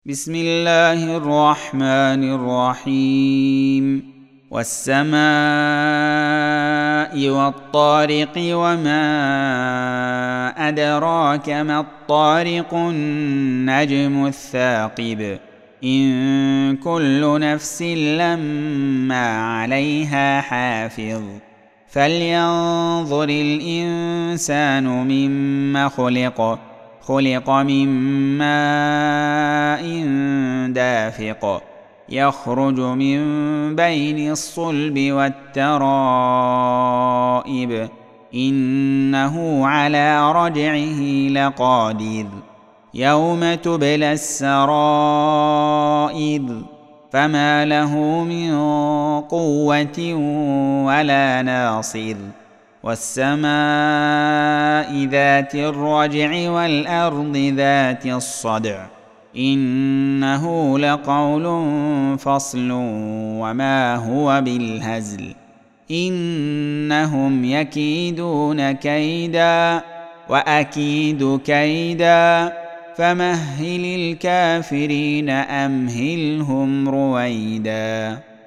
بسم الله الرحمن الرحيم والسماء والطارق وما أدراك ما الطارق النجم الثاقب إن كل نفس لما عليها حافظ فلينظر الإنسان مما خلق من ماء دافق يخرج من بين الصلب والترائب إنه على رجعه لقادر يوم تبلى السرائر فما له من قوة ولا ناصر والسماء ذات الرجع والأرض ذات الصدع إنه لقول فصل وما هو بالهزل إنهم يكيدون كيدا وأكيد كيدا فمهل الكافرين أمهلهم رويدا.